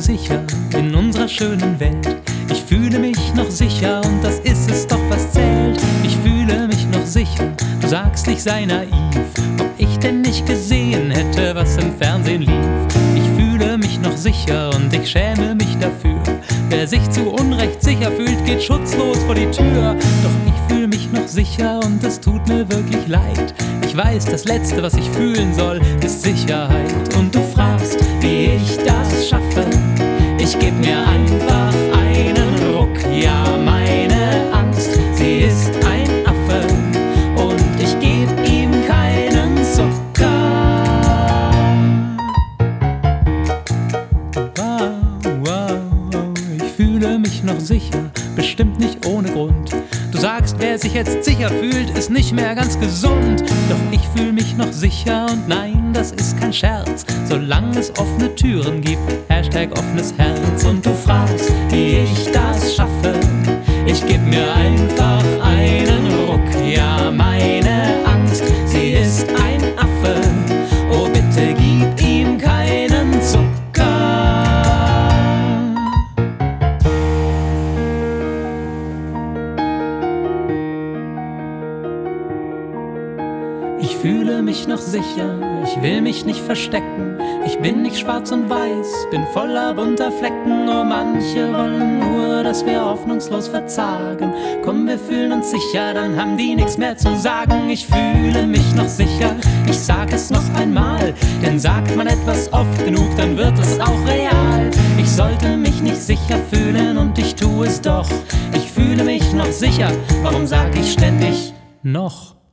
sicher in unserer schönen Welt. Ich fühle mich noch sicher und das ist es doch, was zählt. Ich fühle mich noch sicher, du sagst, ich sei naiv, ob ich denn nicht gesehen hätte, was im Fernsehen lief. Ich fühle mich noch sicher und ich schäme mich dafür. Wer sich zu Unrecht sicher fühlt, geht schutzlos vor die Tür. Doch ich fühle mich noch sicher und es tut mir wirklich leid. Ich weiß, das Letzte, was ich fühlen soll, ist Sicherheit. Und du fragst, wie ich das schaffe. Ich geb mir einfach einen Ruck. Ja, meine Angst, sie ist ein Affe und ich geb ihm keinen Zucker. Ich fühle mich noch sicher, bestimmt nicht ohne Grund. Du sagst, wer sich jetzt sicher fühlt, ist nicht mehr ganz gesund. Doch ich fühle mich noch sicher und nein, das ist kein Scherz. Solange es offene Türen gibt, #offenes Herz. Und du fragst, wie ich das schaffe. Ich geb mir einfach einen Ruck. Ja, meine Angst, sie ist ein Affe. Oh, bitte gib ihm keinen Zucker. Ich fühle mich noch sicher, ich will mich nicht verstecken. Ich bin nicht schwarz und weiß, bin voller bunter Flecken. Oh, manche wollen nur, dass wir hoffnungslos verzagen. Komm, wir fühlen uns sicher, dann haben die nichts mehr zu sagen. Ich fühle mich noch sicher, ich sag es noch einmal. Denn sagt man etwas oft genug, dann wird es auch real. Ich sollte mich nicht sicher fühlen und ich tue es doch. Ich fühle mich noch sicher, warum sag ich ständig noch?